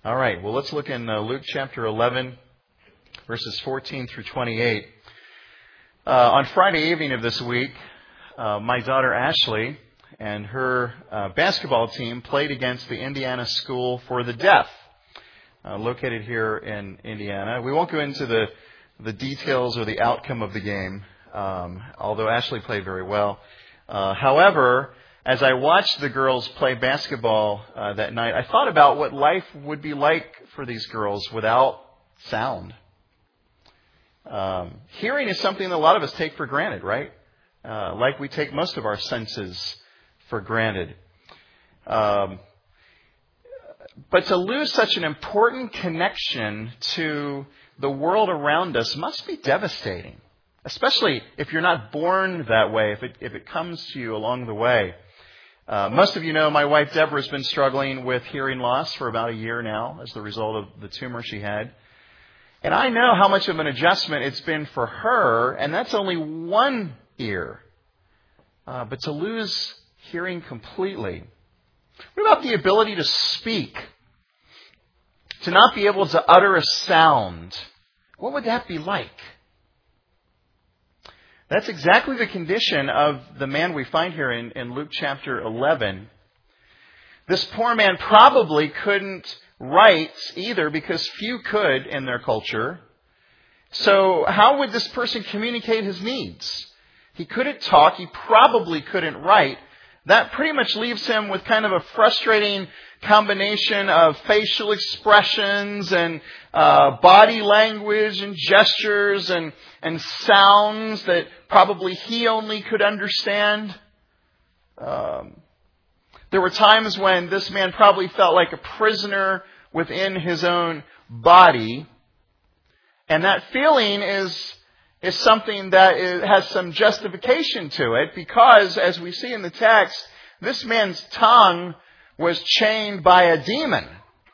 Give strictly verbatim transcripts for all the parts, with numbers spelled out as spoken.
All right, well, let's look in uh, Luke chapter eleven, verses fourteen through twenty-eight. Uh, on Friday evening of this week, uh, my daughter Ashley and her uh, basketball team played against the Indiana School for the Deaf, uh, located here in Indiana. We won't go into the, the details or the outcome of the game, um, although Ashley played very well. Uh, however, as I watched the girls play basketball uh, that night, I thought about what life would be like for these girls without sound. Um, hearing is something that a lot of us take for granted, right? Uh, like we take most of our senses for granted. Um, but to lose such an important connection to the world around us must be devastating, especially if you're not born that way, if it, if it comes to you along the way. Uh, most of you know my wife Deborah has been struggling with hearing loss for about a year now as the result of the tumor she had. And I know how much of an adjustment it's been for her, and that's only one ear. Uh, but to lose hearing completely. What about the ability to speak? To not be able to utter a sound? What would that be like? That's exactly the condition of the man we find here in, in Luke chapter eleven. This poor man probably couldn't write either because few could in their culture. So how would this person communicate his needs? He couldn't talk. He probably couldn't write. That pretty much leaves him with kind of a frustrating combination of facial expressions and uh, body language and gestures and, and sounds that probably he only could understand. Um, there were times when this man probably felt like a prisoner within his own body. And that feeling is, is something that is, has some justification to it because, as we see in the text, this man's tongue was chained by a demon,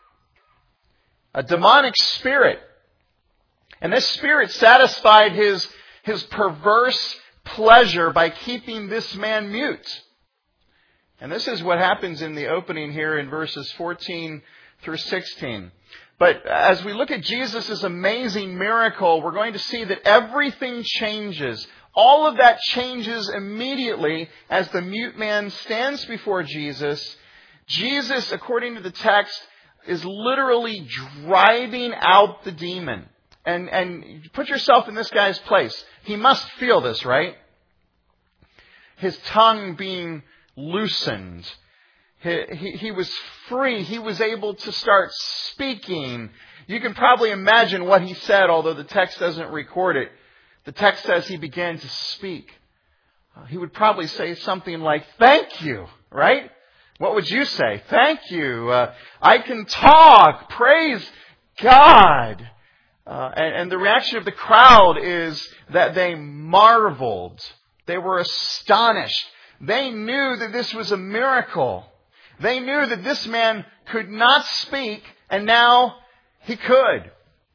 a demonic spirit. And this spirit satisfied his, his perverse pleasure by keeping this man mute. And this is what happens in the opening here in verses fourteen through sixteen. But as we look at Jesus' amazing miracle, we're going to see that everything changes. All of that changes immediately as the mute man stands before Jesus. Jesus, according to the text, is literally driving out the demon. And, and put yourself in this guy's place. He must feel this, right? His tongue being loosened. He, he, he was free. He was able to start speaking. You can probably imagine what he said, although the text doesn't record it. The text says he began to speak. Uh, he would probably say something like, "Thank you," right? What would you say? "Thank you. Uh, I can talk. Praise God." Uh, and, and the reaction of the crowd is that they marveled. They were astonished. They knew that this was a miracle. They knew that this man could not speak, and now he could.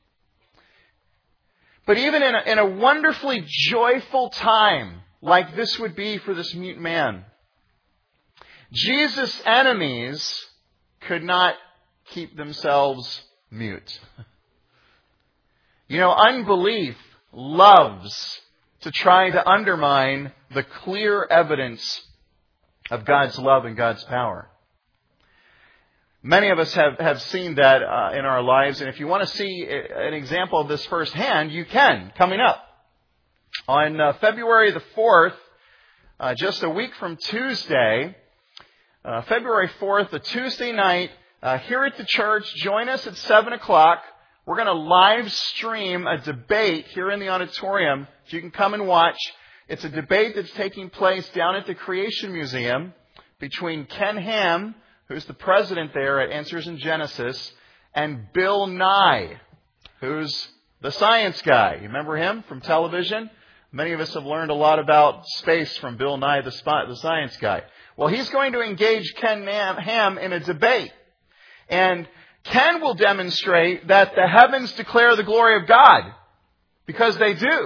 But even in a, in a wonderfully joyful time, like this would be for this mute man, Jesus' enemies could not keep themselves mute. You know, unbelief loves to try to undermine the clear evidence of God's love and God's power. Many of us have, have seen that uh, in our lives, and if you want to see an example of this firsthand, you can, coming up. On uh, February the fourth, uh, just a week from Tuesday, uh, February fourth, a Tuesday night, uh, here at the church, join us at seven o'clock. We're going to live stream a debate here in the auditorium, so you can come and watch. It's a debate that's taking place down at the Creation Museum between Ken Ham, who's the president there at Answers in Genesis, and Bill Nye, who's the science guy. You remember him from television? Many of us have learned a lot about space from Bill Nye, the, spot, the science guy. Well, he's going to engage Ken Ham in a debate. And Ken will demonstrate that the heavens declare the glory of God, because they do.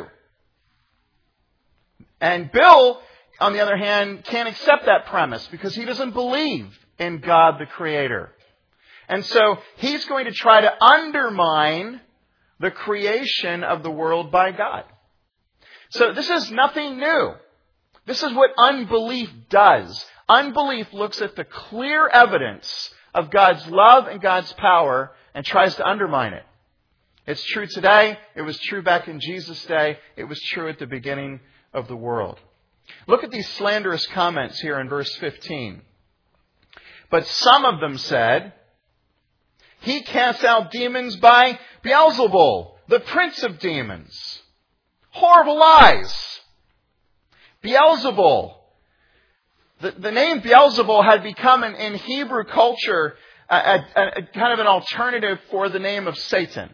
And Bill, on the other hand, can't accept that premise because he doesn't believe in God the Creator. And so he's going to try to undermine the creation of the world by God. So this is nothing new. This is what unbelief does. Unbelief looks at the clear evidence of God's love and God's power and tries to undermine it. It's true today. It was true back in Jesus' day. It was true at the beginning of the world. Look at these slanderous comments here in verse fifteen. But some of them said, he casts out demons by Beelzebul, the prince of demons. Horrible lies. Beelzebul. The, the name Beelzebul had become in, in Hebrew culture a, a, a kind of an alternative for the name of Satan.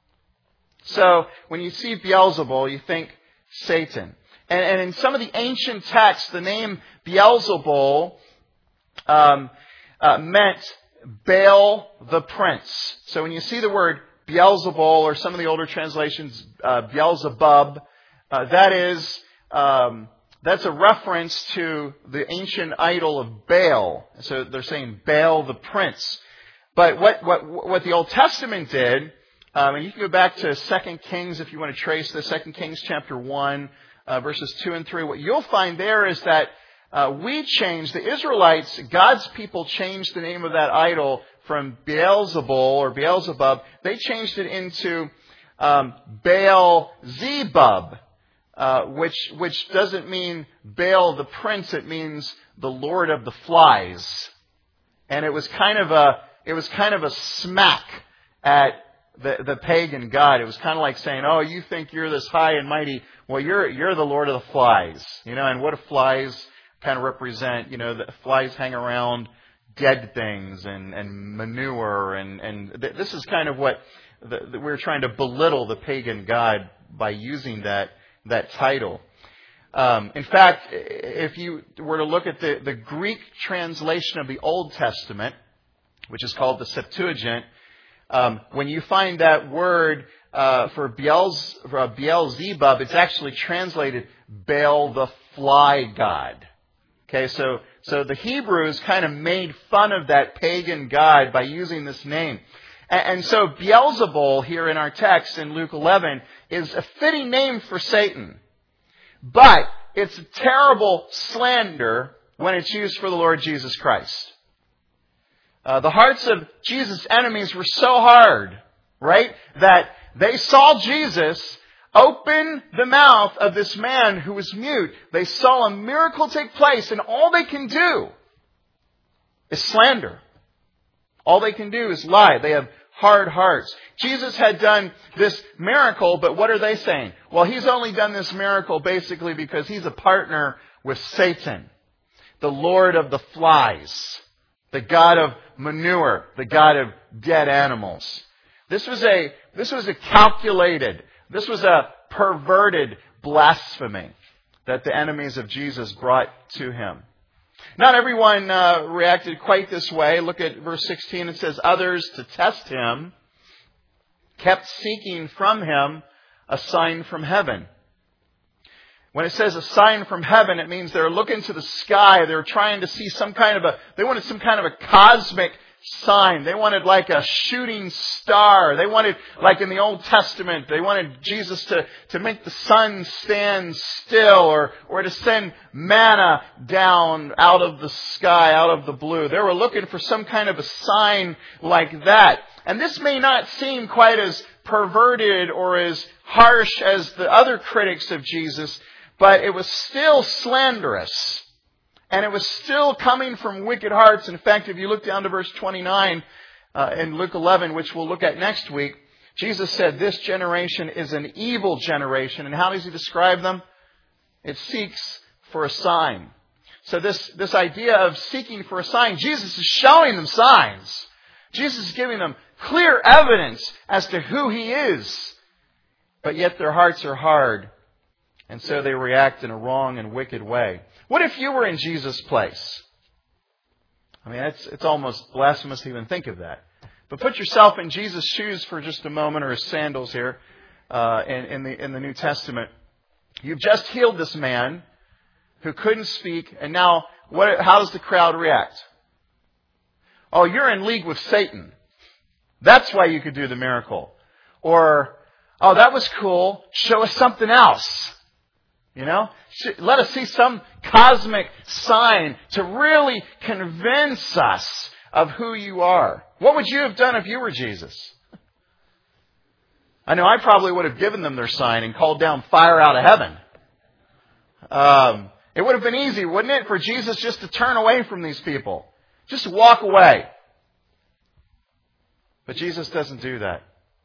So when you see Beelzebul, you think Satan. And, and in some of the ancient texts, the name Beelzebul um, uh, meant Baal the prince. So when you see the word Beelzebul, or some of the older translations, uh, Beelzebub, uh, that is, um, that's a reference to the ancient idol of Baal. So they're saying Baal the prince. But what what what the Old Testament did, um, and you can go back to Second Kings if you want to trace this, Second Kings chapter one, uh, verses two and three. What you'll find there is that Uh, we changed, the Israelites, God's people changed the name of that idol from Beelzebul or Beelzebub. They changed it into um, Baal-zebub, uh, which which doesn't mean Baal the prince. It means the Lord of the flies. And it was kind of a it was kind of a smack at the the pagan god. It was kind of like saying, "Oh, you think you're this high and mighty? Well, you're you're the Lord of the flies." You know, and what do flies kind of represent? You know, the flies hang around dead things and, and manure. And, and th- this is kind of what the, the, we're trying to belittle the pagan god by using that, that title. Um, in fact, if you were to look at the, the Greek translation of the Old Testament, which is called the Septuagint, um, when you find that word uh, for, Beelz, for Beelzebub, it's actually translated Baal the fly god. Okay, so so the Hebrews kind of made fun of that pagan god by using this name. And, and so Beelzebul here in our text in Luke eleven is a fitting name for Satan. But it's a terrible slander when it's used for the Lord Jesus Christ. Uh, the hearts of Jesus' enemies were so hard, right, that they saw Jesus open the mouth of this man who was mute. They saw a miracle take place, and all they can do is slander. All they can do is lie. They have hard hearts. Jesus had done this miracle, but what are they saying? Well, he's only done this miracle basically because he's a partner with Satan, the Lord of the flies, the god of manure, the god of dead animals. This was a this was a calculated This was a perverted blasphemy that the enemies of Jesus brought to him. Not everyone uh, reacted quite this way. Look at verse sixteen. It says, others, to test him, kept seeking from him a sign from heaven. When it says a sign from heaven, it means they're looking to the sky. They're trying to see some kind of a, they wanted some kind of a cosmic sign. They wanted like a shooting star. They wanted, like in the Old Testament, they wanted Jesus to, to make the sun stand still, or, or to send manna down out of the sky, out of the blue. They were looking for some kind of a sign like that. And this may not seem quite as perverted or as harsh as the other critics of Jesus, but it was still slanderous. And it was still coming from wicked hearts. In fact, if you look down to verse twenty-nine uh, in Luke eleven, which we'll look at next week, Jesus said, this generation is an evil generation. And how does he describe them? It seeks for a sign. So this, this idea of seeking for a sign, Jesus is showing them signs. Jesus is giving them clear evidence as to who he is. But yet their hearts are hard. And so they react in a wrong and wicked way. What if you were in Jesus' place? I mean, it's, it's almost blasphemous to even think of that. But put yourself in Jesus' shoes for just a moment, or his sandals here uh, in, in, the, in the New Testament. You've just healed this man who couldn't speak, and now what, how does the crowd react? Oh, you're in league with Satan. That's why you could do the miracle. Or, oh, that was cool. Show us something else. You know? Let us see some cosmic sign to really convince us of who you are. What would you have done if you were Jesus? I know I probably would have given them their sign and called down fire out of heaven. Um, it would have been easy, wouldn't it, for Jesus just to turn away from these people? Just walk away. But Jesus doesn't do that.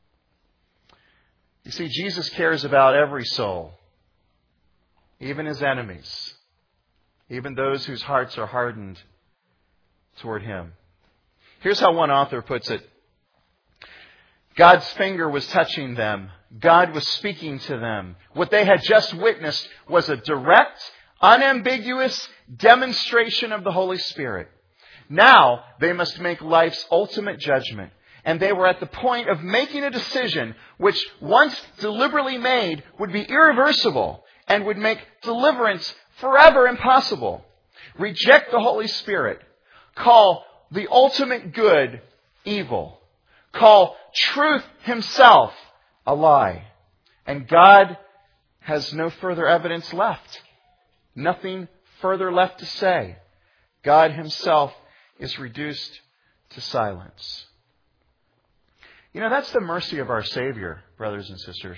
You see, Jesus cares about every soul, even his enemies, even those whose hearts are hardened toward him. Here's how one author puts it. God's finger was touching them. God was speaking to them. What they had just witnessed was a direct, unambiguous demonstration of the Holy Spirit. Now they must make life's ultimate judgment. And they were at the point of making a decision which, once deliberately made, would be irreversible and would make deliverance forever impossible. Reject the Holy Spirit. Call the ultimate good evil. Call truth himself a lie. And God has no further evidence left. Nothing further left to say. God himself is reduced to silence. You know, that's the mercy of our Savior, brothers and sisters.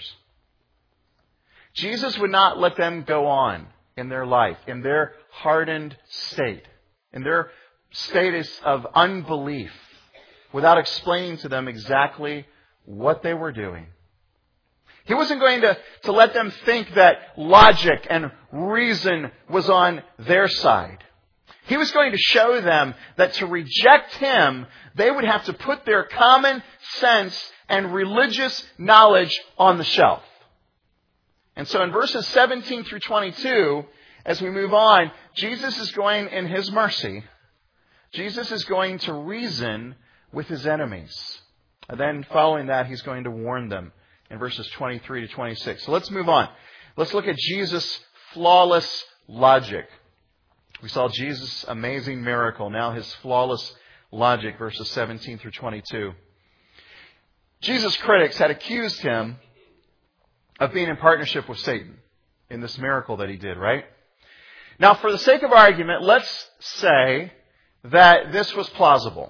Jesus would not let them go on in their life, in their hardened state, in their status of unbelief, without explaining to them exactly what they were doing. He wasn't going to, to let them think that logic and reason was on their side. He was going to show them that to reject him, they would have to put their common sense and religious knowledge on the shelf. And so in verses seventeen through twenty-two, as we move on, Jesus is going, in his mercy, Jesus is going to reason with his enemies. And then following that, he's going to warn them in verses twenty-three to twenty-six. So let's move on. Let's look at Jesus' flawless logic. We saw Jesus' amazing miracle. Now his flawless logic, verses seventeen through twenty-two. Jesus' critics had accused him of being in partnership with Satan in this miracle that he did, right? Now, for the sake of argument, let's say that this was plausible.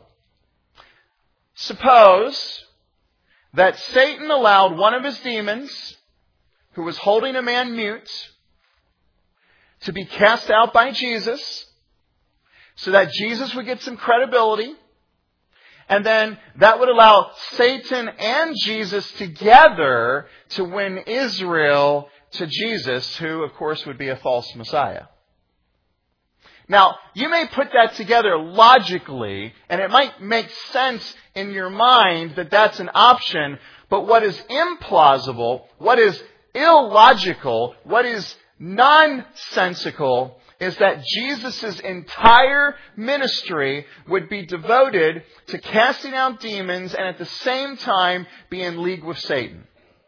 Suppose that Satan allowed one of his demons, who was holding a man mute, to be cast out by Jesus, so that Jesus would get some credibility, and then that would allow Satan and Jesus together to win Israel to Jesus, who, of course, would be a false Messiah. Now, you may put that together logically, and it might make sense in your mind that that's an option, but what is implausible, what is illogical, what is nonsensical is that Jesus' entire ministry would be devoted to casting out demons and at the same time be in league with Satan.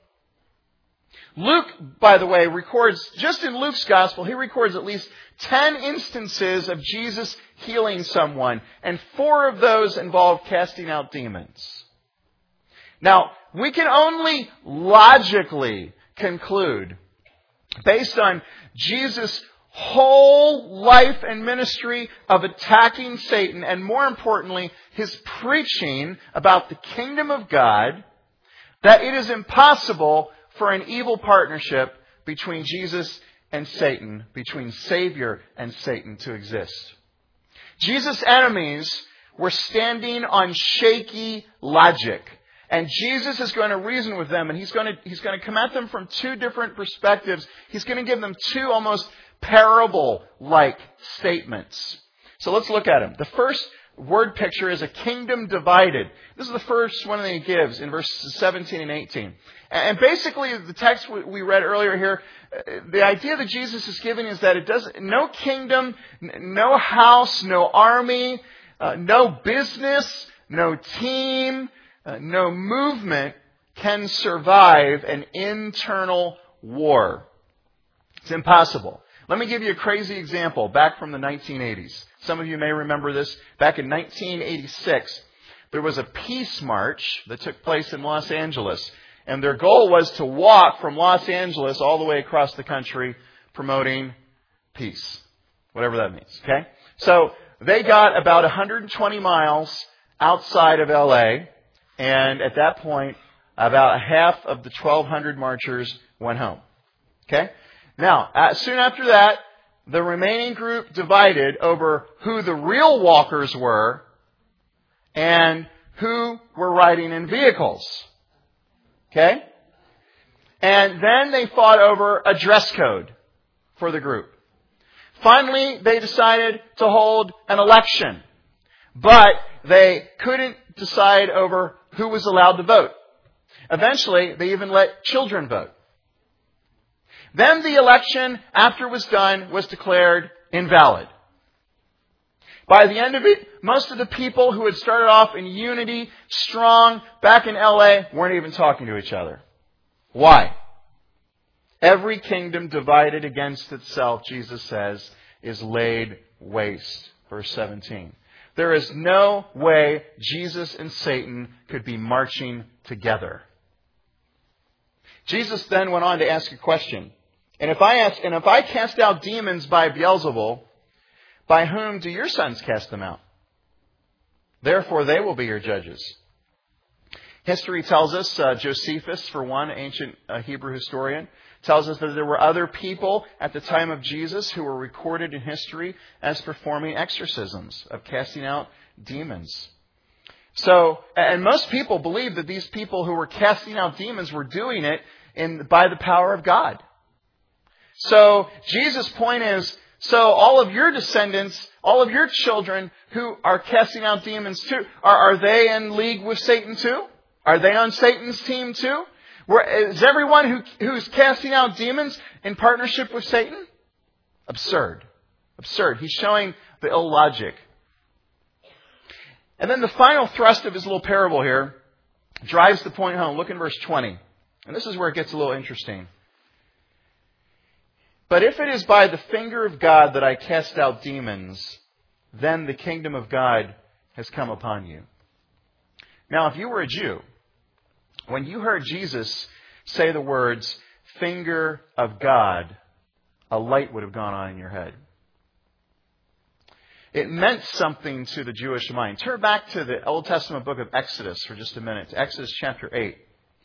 Luke, by the way, records, just in Luke's gospel, he records at least ten instances of Jesus healing someone, and four of those involve casting out demons. Now, we can only logically conclude, based on Jesus' whole life and ministry of attacking Satan, and more importantly, his preaching about the kingdom of God, that it is impossible for an evil partnership between Jesus and Satan, between Savior and Satan, to exist. Jesus' enemies were standing on shaky logic. And Jesus is going to reason with them, and he's going to, he's going to come at them from two different perspectives. He's going to give them two almost parable-like statements. So let's look at them. The first word picture is a kingdom divided. This is the first one that he gives in verses seventeen and eighteen. And basically, the text we read earlier here, the idea that Jesus is giving is that it doesn't, no kingdom, no house, no army, uh, no business, no team, Uh, no movement can survive an internal war. It's impossible. Let me give you a crazy example back from the nineteen eighties. Some of you may remember this. Back in nineteen eighty-six, there was a peace march that took place in Los Angeles. And their goal was to walk from Los Angeles all the way across the country promoting peace. Whatever that means. Okay? So they got about one hundred twenty miles outside of L A. And at that point, about half of the twelve hundred marchers went home. Okay? Now, uh, soon after that, the remaining group divided over who the real walkers were and who were riding in vehicles. Okay? And then they fought over a dress code for the group. Finally, they decided to hold an election. But they couldn't decide over who was allowed to vote. Eventually, they even let children vote. Then the election, after it was done, was declared invalid. By the end of it, most of the people who had started off in unity, strong, back in L A, weren't even talking to each other. Why? Every kingdom divided against itself, Jesus says, is laid waste. Verse seventeen. There is no way Jesus and Satan could be marching together. Jesus then went on to ask a question. And if I ask, and if I cast out demons by Beelzebul, by whom do your sons cast them out? Therefore, they will be your judges. History tells us, uh, Josephus, for one, ancient uh, Hebrew historian, tells us that there were other people at the time of Jesus who were recorded in history as performing exorcisms of casting out demons. So, and most people believe that these people who were casting out demons were doing it in by the power of God. So, Jesus' point is, so all of your descendants, all of your children who are casting out demons too, are, are they in league with Satan too? Are they on Satan's team too? Where, is everyone who, who's casting out demons in partnership with Satan? Absurd. Absurd. He's showing the illogic. And then the final thrust of his little parable here drives the point home. Look in verse twenty. And this is where it gets a little interesting. But if it is by the finger of God that I cast out demons, then the kingdom of God has come upon you. Now, if you were a Jew, when you heard Jesus say the words, finger of God, a light would have gone on in your head. It meant something to the Jewish mind. Turn back to the Old Testament book of Exodus for just a minute. Exodus chapter eight.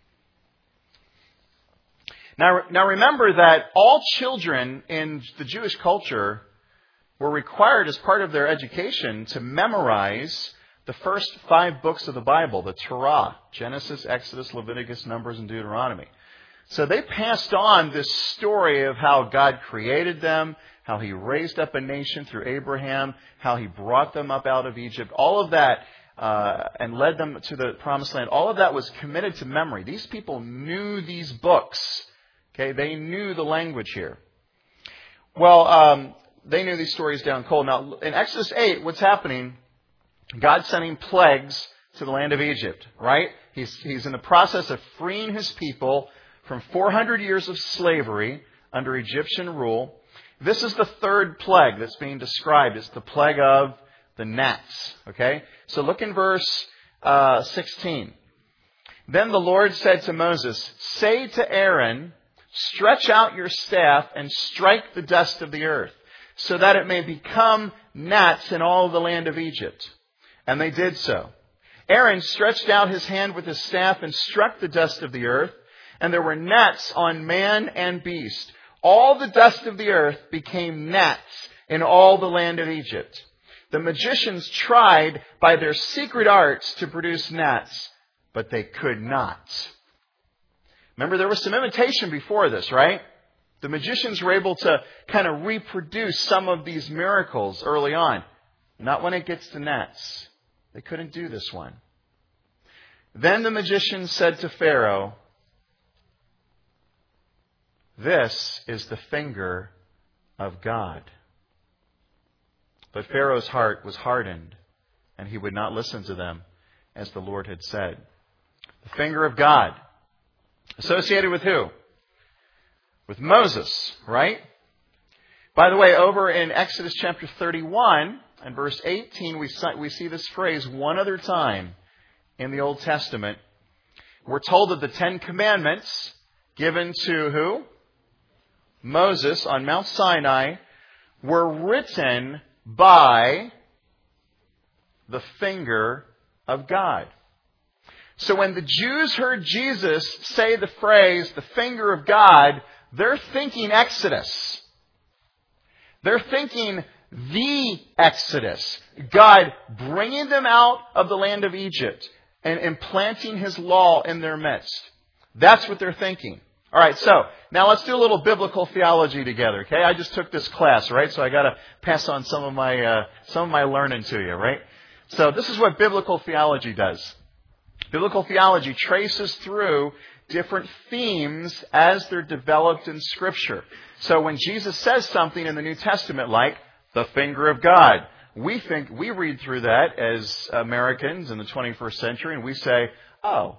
Now, now remember that all children in the Jewish culture were required as part of their education to memorize the first five books of the Bible, the Torah, Genesis, Exodus, Leviticus, Numbers, and Deuteronomy. So they passed on this story of how God created them, how He raised up a nation through Abraham, how He brought them up out of Egypt. All of that, uh, and led them to the Promised Land. All of that was committed to memory. These people knew these books. Okay, they knew the language here. Well, um, they knew these stories down cold. Now, in Exodus eight, what's happening? God's sending plagues to the land of Egypt, right? He's, he's in the process of freeing His people from four hundred years of slavery under Egyptian rule. This is the third plague that's being described. It's the plague of the gnats, okay? So look in verse uh, sixteen. Then the Lord said to Moses, say to Aaron, stretch out your staff and strike the dust of the earth, so that it may become gnats in all the land of Egypt. And they did so. Aaron stretched out his hand with his staff and struck the dust of the earth, and there were gnats on man and beast. All the dust of the earth became gnats in all the land of Egypt. The magicians tried by their secret arts to produce gnats, but they could not. Remember, there was some imitation before this, right? The magicians were able to kind of reproduce some of these miracles early on. Not when it gets to gnats. They couldn't do this one. Then the magician said to Pharaoh, this is the finger of God. But Pharaoh's heart was hardened, and he would not listen to them, as the Lord had said. The finger of God. Associated with who? With Moses, right? By the way, over in Exodus chapter thirty-one and verse eighteen, we see this phrase one other time. in the Old Testament, we're told that the Ten Commandments given to who? Moses on Mount Sinai were written by the finger of God. So when the Jews heard Jesus say the phrase, the finger of God, they're thinking Exodus. They're thinking the Exodus. God bringing them out of the land of Egypt and implanting His law in their midst. That's what they're thinking. All right, so now let's do a little biblical theology together, okay? I just took this class, right? So I got to pass on some of my uh, some of my learning to you, right? So this is what biblical theology does. Biblical theology traces through different themes as they're developed in Scripture. So when Jesus says something in the New Testament like the finger of God, we think we read through that as Americans in the twenty-first century, and we say, "Oh,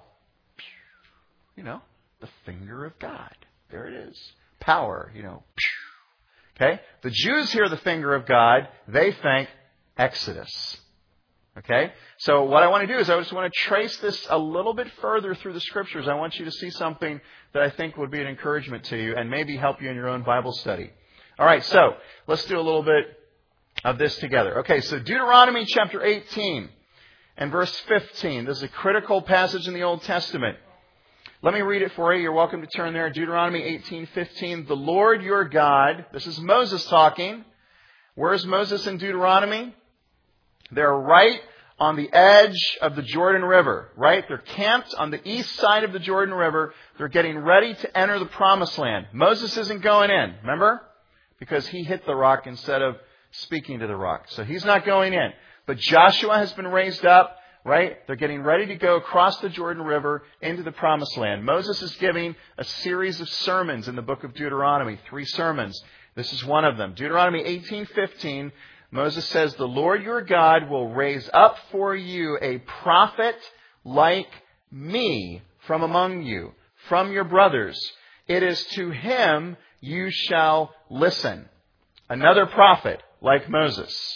you know, the finger of God. There it is. Power, you know." Okay? The Jews hear the finger of God, they think Exodus. Okay? So what I want to do is I just want to trace this a little bit further through the Scriptures. I want you to see something that I think would be an encouragement to you and maybe help you in your own Bible study. All right, so let's do a little bit of this together. Okay, so Deuteronomy chapter eighteen and verse fifteen. This is a critical passage in the Old Testament. Let me read it for you. You're welcome to turn there. Deuteronomy eighteen fifteen. The Lord your God, this is Moses talking. Where's Moses in Deuteronomy? They're right on the edge of the Jordan River, right? They're camped on the east side of the Jordan River. They're getting ready to enter the Promised Land. Moses isn't going in, remember? Because he hit the rock instead of speaking to the rock. So he's not going in. But Joshua has been raised up, right? They're getting ready to go across the Jordan River into the Promised Land. Moses is giving a series of sermons in the book of Deuteronomy, three sermons. This is one of them. Deuteronomy eighteen fifteen. Moses says, the Lord your God will raise up for you a prophet like me from among you, from your brothers. It is to him you shall listen. Another prophet like Moses.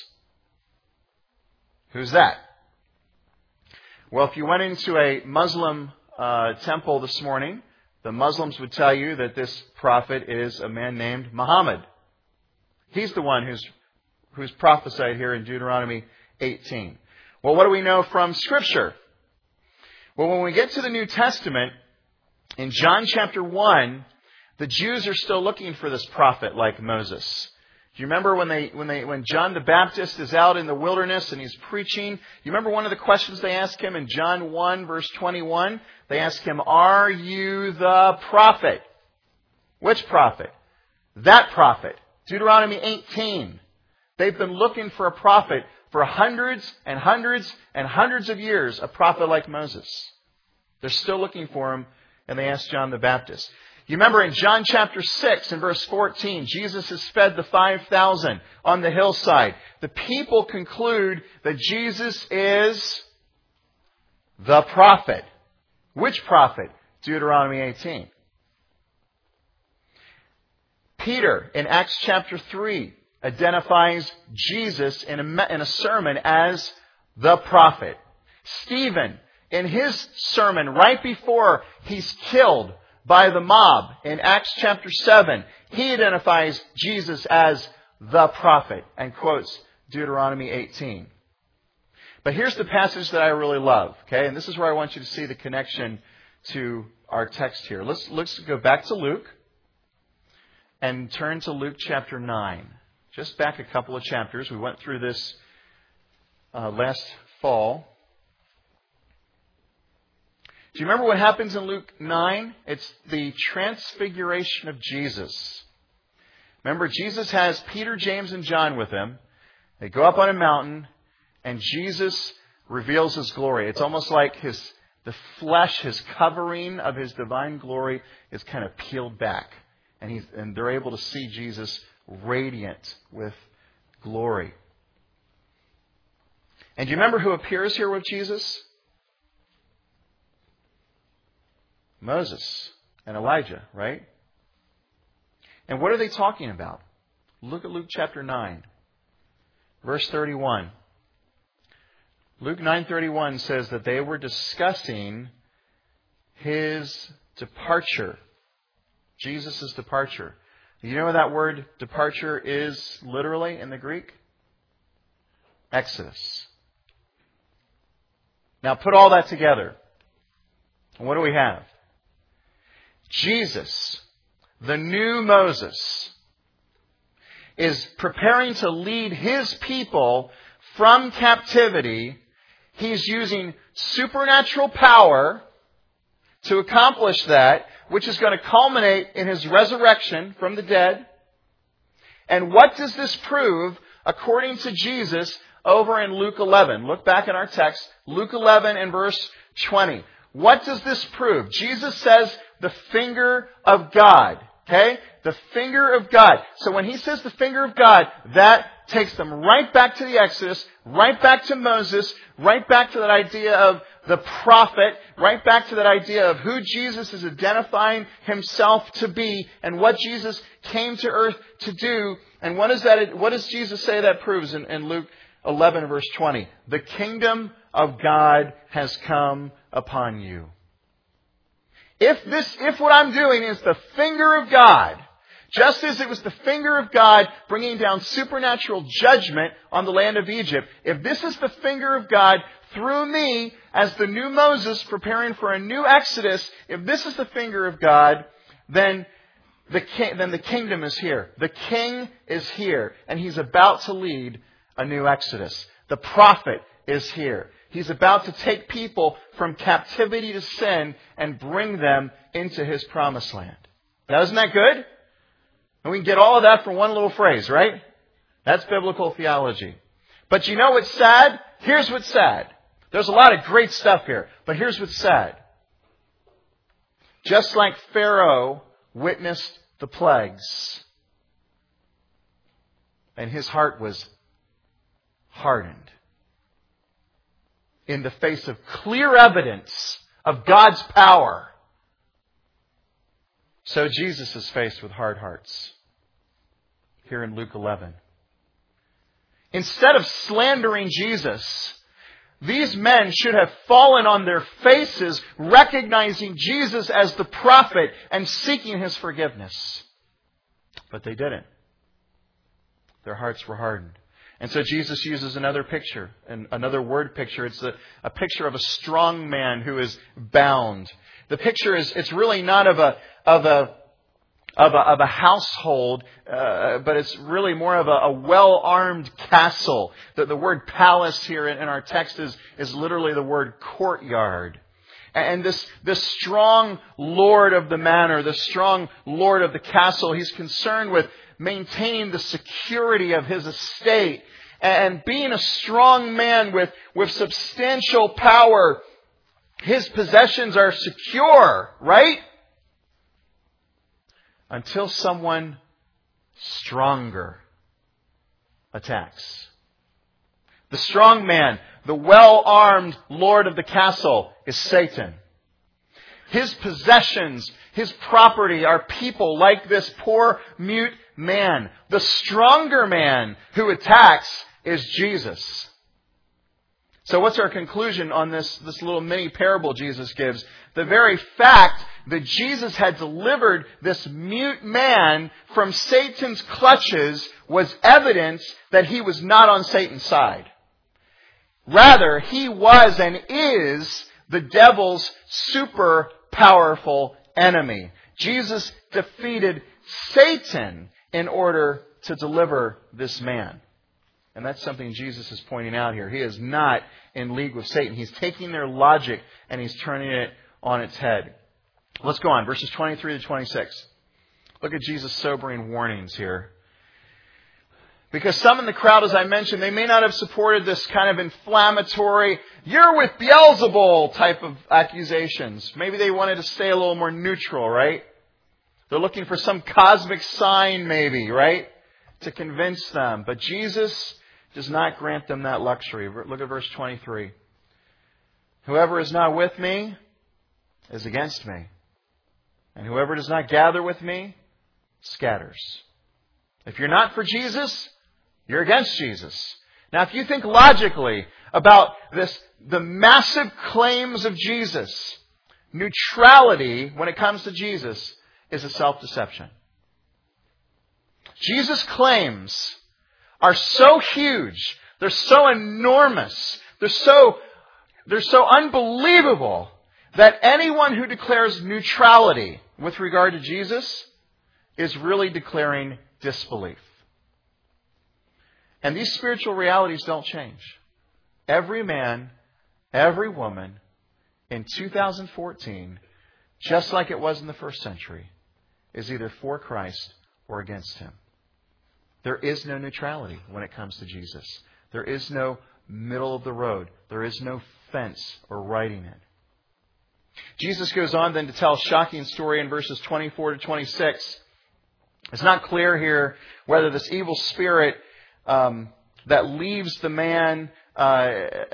Who's that? Well, if you went into a Muslim uh, temple this morning, the Muslims would tell you that this prophet is a man named Muhammad. He's the one who's who's prophesied here in Deuteronomy eighteen. Well, what do we know from Scripture? Well, when we get to the New Testament, in John chapter one, the Jews are still looking for this prophet like Moses. Do you remember when they when they when John the Baptist is out in the wilderness and he's preaching? You remember one of the questions they ask him in John one verse twenty-one? They ask him, "Are you the prophet?" Which prophet? That prophet. Deuteronomy eighteen. They've been looking for a prophet for hundreds and hundreds and hundreds of years, a prophet like Moses. They're still looking for him, and they ask John the Baptist. You remember in John chapter six and verse fourteen, Jesus has fed the five thousand on the hillside. The people conclude that Jesus is the prophet. Which prophet? Deuteronomy eighteen. Peter in Acts chapter three identifies Jesus in a, in a sermon as the prophet. Stephen, in his sermon right before he's killed by the mob in Acts chapter seven, he identifies Jesus as the prophet and quotes Deuteronomy eighteen. But here's the passage that I really love, okay? And this is where I want you to see the connection to our text here. Let's, let's go back to Luke and turn to Luke chapter nine. Just back a couple of chapters. We went through this uh, last fall. Do you remember what happens in Luke nine? It's the transfiguration of Jesus. Remember, Jesus has Peter, James, and John with him. They go up on a mountain, and Jesus reveals his glory. It's almost like his the flesh, his covering of his divine glory is kind of peeled back. And, he's, and they're able to see Jesus radiant with glory. And do you remember who appears here with Jesus? Moses and Elijah, right? And what are they talking about? Look at Luke chapter nine, verse thirty-one. Luke nine thirty-one says that they were discussing His departure. Jesus' departure. You know what that word departure is literally in the Greek? Exodus. Now put all that together. And what do we have? Jesus, the new Moses, is preparing to lead His people from captivity. He's using supernatural power to accomplish that, which is going to culminate in His resurrection from the dead. And what does this prove according to Jesus over in Luke eleven? Look back in our text, Luke eleven and verse twenty. What does this prove? Jesus says the finger of God. Okay? The finger of God. So when He says the finger of God, that takes them right back to the Exodus, right back to Moses, right back to that idea of the prophet, right back to that idea of who Jesus is identifying Himself to be and what Jesus came to earth to do. And what is that? What does Jesus say that proves in, in Luke eleven verse twenty? The kingdom of God has come upon you. If this, if what I'm doing is the finger of God, just as it was the finger of God bringing down supernatural judgment on the land of Egypt, if this is the finger of God through me as the new Moses preparing for a new Exodus, if this is the finger of God, then the king, then the kingdom is here. The king is here, and He's about to lead a new Exodus. The prophet is here. He's about to take people from captivity to sin and bring them into His promised land. Now, isn't that good? And we can get all of that from one little phrase, right? That's biblical theology. But you know what's sad? Here's what's sad. There's a lot of great stuff here, but here's what's sad. Just like Pharaoh witnessed the plagues, and his heart was hardened in the face of clear evidence of God's power, so Jesus is faced with hard hearts here in Luke eleven. Instead of slandering Jesus, these men should have fallen on their faces, recognizing Jesus as the prophet and seeking His forgiveness. But they didn't. Their hearts were hardened. And so Jesus uses another picture, and another word picture. It's a, a picture of a strong man who is bound. The picture is, it's really not of a, of a, of a, of a household, uh, but it's really more of a, a well-armed castle. The, the word palace here in, in our text is, is literally the word courtyard. And this, this strong lord of the manor, the strong lord of the castle, he's concerned with maintaining the security of his estate and being a strong man with, with substantial power. His possessions are secure, right? Until someone stronger attacks. The strong man, the well-armed lord of the castle, is Satan. His possessions, his property are people like this poor mute man. The stronger man who attacks is Jesus. So what's our conclusion on this, this little mini parable Jesus gives? The very fact that Jesus had delivered this mute man from Satan's clutches was evidence that he was not on Satan's side. Rather, he was and is the devil's super powerful enemy. Jesus defeated Satan in order to deliver this man. And that's something Jesus is pointing out here. He is not in league with Satan. He's taking their logic and he's turning it on its head. Let's go on. Verses twenty-three to twenty-six. Look at Jesus' sobering warnings here. Because some in the crowd, as I mentioned, they may not have supported this kind of inflammatory, you're with Beelzebul type of accusations. Maybe they wanted to stay a little more neutral, right? They're looking for some cosmic sign maybe, right? To convince them. But Jesus does not grant them that luxury. Look at verse twenty-three. Whoever is not with me is against me. And whoever does not gather with me scatters. If you're not for Jesus, you're against Jesus. Now, if you think logically about this, the massive claims of Jesus, neutrality when it comes to Jesus is a self-deception. Jesus' claims are so huge, they're so enormous, they're so, they're so unbelievable that anyone who declares neutrality with regard to Jesus is really declaring disbelief. And these spiritual realities don't change. Every man, every woman in two thousand fourteen, just like it was in the first century, is either for Christ or against Him. There is no neutrality when it comes to Jesus. There is no middle of the road. There is no fence or writing it. Jesus goes on then to tell a shocking story in verses twenty-four to twenty-six. It's not clear here whether this evil spirit um, that leaves the man, uh,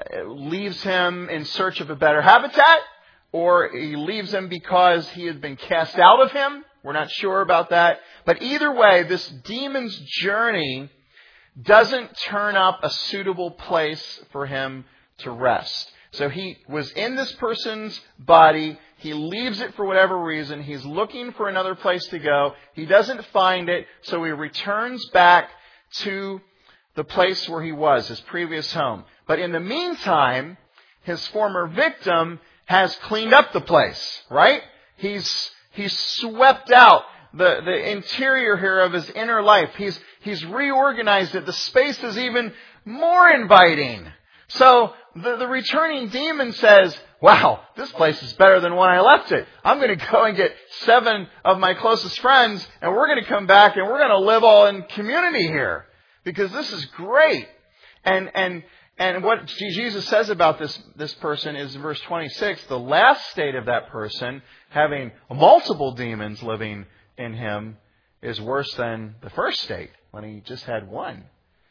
leaves him in search of a better habitat, or he leaves him because he has been cast out of him. We're not sure about that. But either way, this demon's journey doesn't turn up a suitable place for him to rest. So he was in this person's body. He leaves it for whatever reason. He's looking for another place to go. He doesn't find it. So he returns back to the place where he was, his previous home. But in the meantime, his former victim has cleaned up the place, right? He's, he's swept out the, the interior here of his inner life. He's, he's reorganized it. The space is even more inviting. So the, the returning demon says, wow, this place is better than when I left it. I'm going to go and get seven of my closest friends, and we're going to come back and we're going to live all in community here because this is great. And, and, and what Jesus says about this, this person is in verse twenty-six, the last state of that person, having multiple demons living in him, is worse than the first state when he just had one.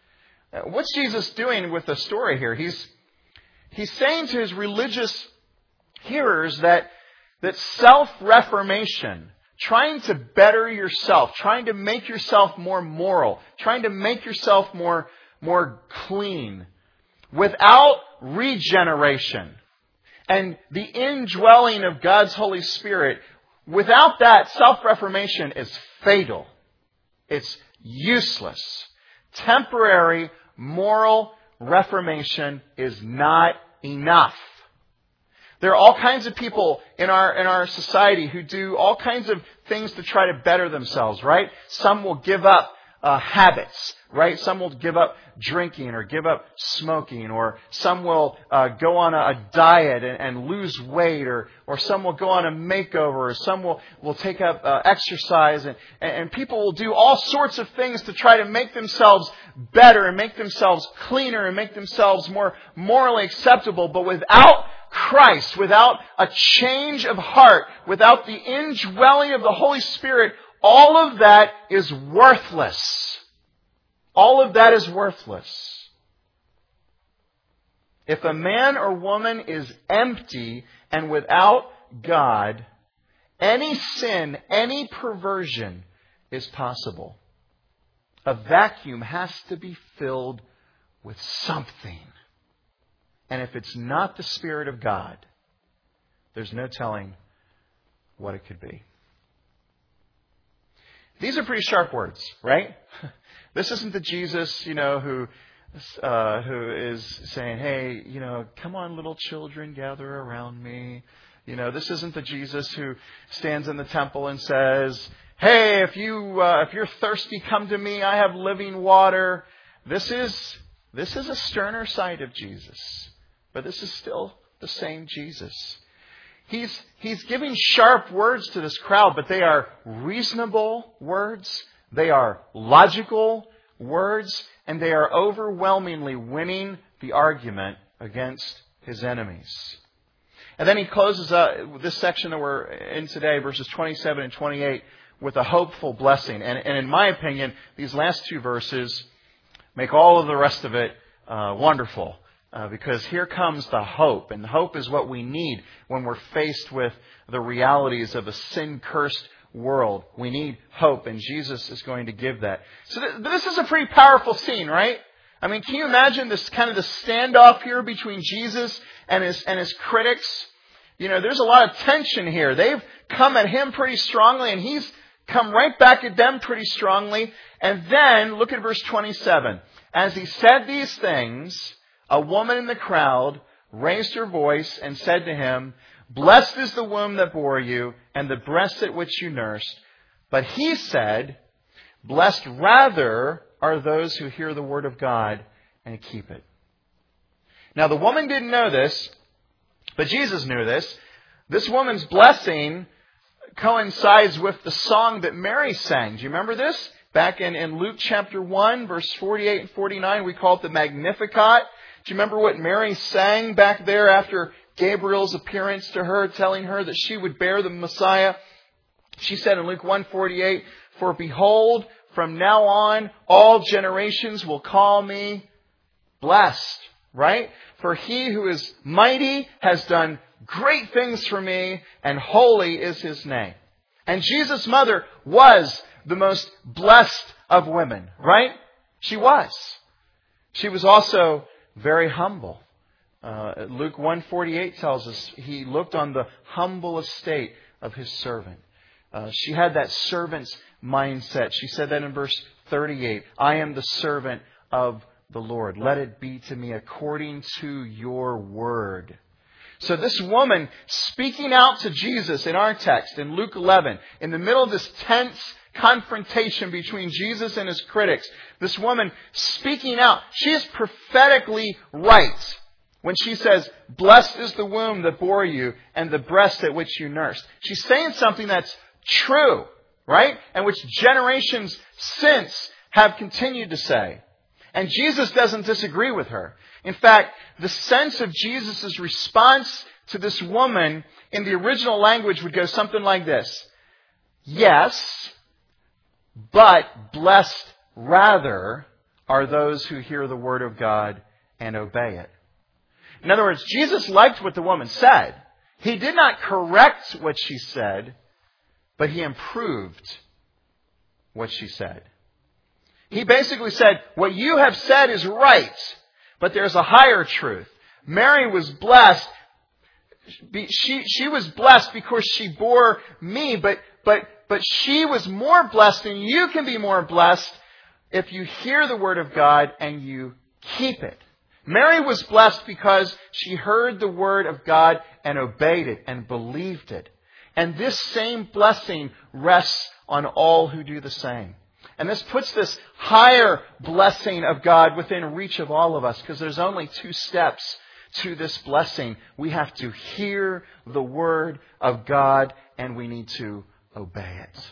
What's Jesus doing with the story here? He's he's saying to his religious hearers that that self-reformation, trying to better yourself, trying to make yourself more moral, trying to make yourself more, more clean, without regeneration and the indwelling of God's Holy Spirit, without that, self-reformation is fatal. It's useless. Temporary moral reformation is not enough. There are all kinds of people in our in our society who do all kinds of things to try to better themselves, right? Some will give up uh, habits, right? Some will give up drinking or give up smoking, or some will uh, go on a, a diet and, and lose weight, or or some will go on a makeover, or some will, will take up uh, exercise, and, and people will do all sorts of things to try to make themselves better and make themselves cleaner and make themselves more morally acceptable. But without Christ, without a change of heart, without the indwelling of the Holy Spirit, all of that is worthless. All of that is worthless. If a man or woman is empty and without God, any sin, any perversion is possible. A vacuum has to be filled with something. And if it's not the Spirit of God, there's no telling what it could be. These are pretty sharp words, right? This isn't the Jesus, you know, who uh, who is saying, hey, you know, come on, little children, gather around me. You know, this isn't the Jesus who stands in the temple and says, hey, if you uh, if you're thirsty, come to me. I have living water. This is this is a sterner side of Jesus, but this is still the same Jesus. He's he's giving sharp words to this crowd, but they are reasonable words. They are logical words, and they are overwhelmingly winning the argument against his enemies. And then he closes uh, this section that we're in today, verses twenty-seven and twenty-eight, with a hopeful blessing. And, and in my opinion, these last two verses make all of the rest of it uh, wonderful. Uh, because here comes the hope. And hope is what we need when we're faced with the realities of a sin-cursed world. We need hope, and Jesus is going to give that. So th- this is a pretty powerful scene, right? I mean, can you imagine this kind of the standoff here between Jesus and his, and his critics? You know, there's a lot of tension here. They've come at him pretty strongly, and he's come right back at them pretty strongly. And then, look at verse twenty-seven. As he said these things, a woman in the crowd raised her voice and said to him, "Blessed is the womb that bore you, and the breast at which you nursed." But he said, "Blessed rather are those who hear the word of God and keep it." Now, the woman didn't know this, but Jesus knew this. This woman's blessing coincides with the song that Mary sang. Do you remember this? Back in, in Luke chapter one, verse forty-eight and forty-nine, we call it the Magnificat. Do you remember what Mary sang back there after Gabriel's appearance to her, telling her that she would bear the Messiah? She said in Luke one forty-eight, "For behold, from now on, all generations will call me blessed." Right? "For he who is mighty has done great things for me, and holy is his name." And Jesus' mother was the most blessed of women, right? She was. She was also very humble. Uh, Luke one forty-eight tells us he looked on the humble estate of his servant. Uh, she had that servant's mindset. She said that in verse thirty-eight. "I am the servant of the Lord. Let it be to me according to your word." So this woman speaking out to Jesus in our text, in Luke eleven, in the middle of this tense confrontation between Jesus and his critics, this woman speaking out, she is prophetically right when she says, "Blessed is the womb that bore you and the breast at which you nursed." She's saying something that's true, right? And which generations since have continued to say. And Jesus doesn't disagree with her. In fact, the sense of Jesus' response to this woman in the original language would go something like this. "Yes, but blessed rather are those who hear the word of God and obey it." In other words, Jesus liked what the woman said. He did not correct what she said, but he improved what she said. He basically said, what you have said is right, but there's a higher truth. Mary was blessed. She, she was blessed because she bore me, but, but, but she was more blessed, and you can be more blessed if you hear the word of God and you keep it. Mary was blessed because she heard the word of God and obeyed it and believed it. And this same blessing rests on all who do the same. And this puts this higher blessing of God within reach of all of us, because there's only two steps to this blessing. We have to hear the word of God, and we need to obey it.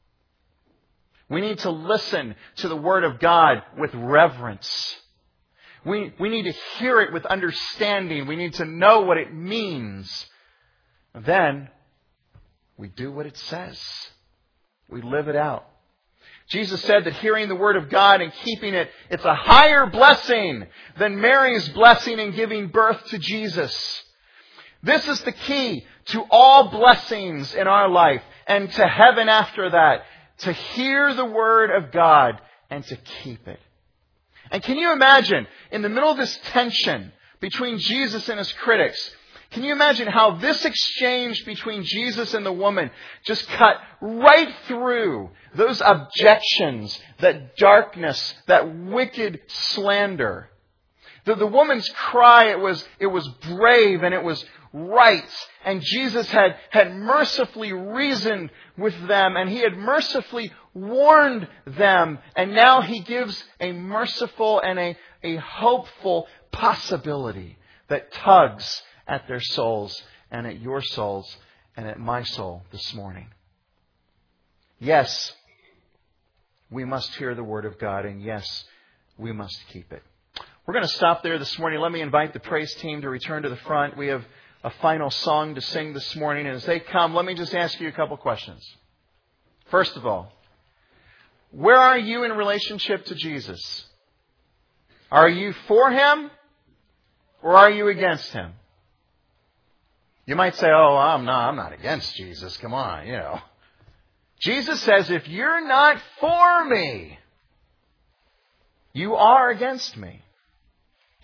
We need to listen to the word of God with reverence. We, we need to hear it with understanding. We need to know what it means. Then we do what it says. We live it out. Jesus said that hearing the word of God and keeping it, it's a higher blessing than Mary's blessing in giving birth to Jesus. This is the key to all blessings in our life and to heaven after that. To hear the word of God and to keep it. And can you imagine, in the middle of this tension between Jesus and his critics, can you imagine how this exchange between Jesus and the woman just cut right through those objections, that darkness, that wicked slander? The, the woman's cry, it was, it was brave and it was right. And Jesus had, had mercifully reasoned with them, and he had mercifully warned them. And now he gives a merciful and a, a hopeful possibility that tugs at their souls and at your souls and at my soul this morning. Yes, we must hear the word of God, and yes, we must keep it. We're going to stop there this morning. Let me invite the praise team to return to the front. We have a final song to sing this morning, and as they come, let me just ask you a couple questions. First of all, where are you in relationship to Jesus? Are you for him or are you against him? You might say, oh, I'm not, I'm not against Jesus. Come on, you know. Jesus says, if you're not for me, you are against me.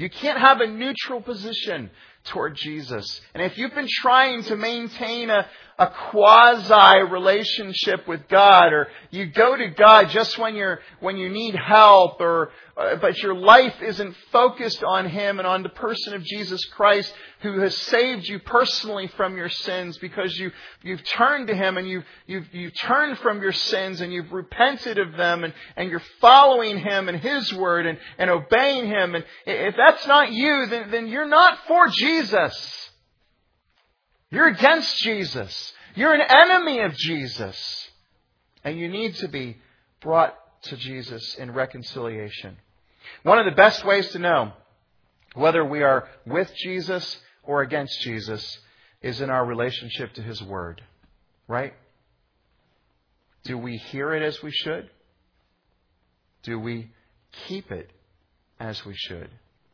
You can't have a neutral position toward Jesus. And if you've been trying to maintain a, a quasi-relationship with God, or you go to God just when you're when you need help, or uh, but your life isn't focused on Him and on the person of Jesus Christ, who has saved you personally from your sins, because you you've turned to Him and you've you've you've turned from your sins and you've repented of them, and, and you're following Him and His word and, and obeying Him. And if that's not you, then, then you're not for Jesus. You're against Jesus. You're an enemy of Jesus. And you need to be brought to Jesus in reconciliation. One of the best ways to know whether we are with Jesus or against Jesus is in our relationship to His Word. Right? Do we hear it as we should? Do we keep it as we should?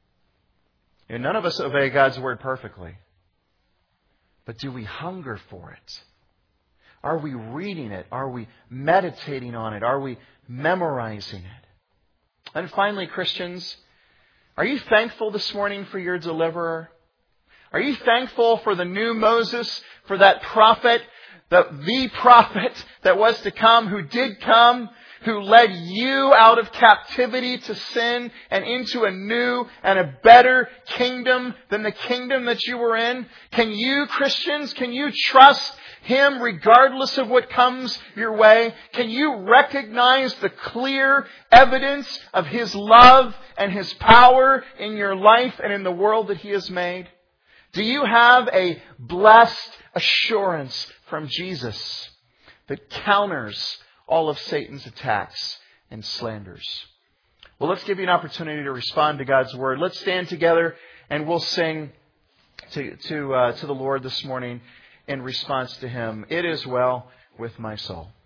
And none of us obey God's Word perfectly. But do we hunger for it? Are we reading it? Are we meditating on it? Are we memorizing it? And finally, Christians, are you thankful this morning for your deliverer? Are you thankful for the new Moses, for that prophet, the, the prophet that was to come, who did come, who led you out of captivity to sin and into a new and a better kingdom than the kingdom that you were in? Can you, Christians, can you trust Him regardless of what comes your way? Can you recognize the clear evidence of His love and His power in your life and in the world that He has made? Do you have a blessed assurance from Jesus that counters all of Satan's attacks and slanders? Well, let's give you an opportunity to respond to God's Word. Let's stand together and we'll sing to to, uh, to the Lord this morning in response to Him. It is well with my soul.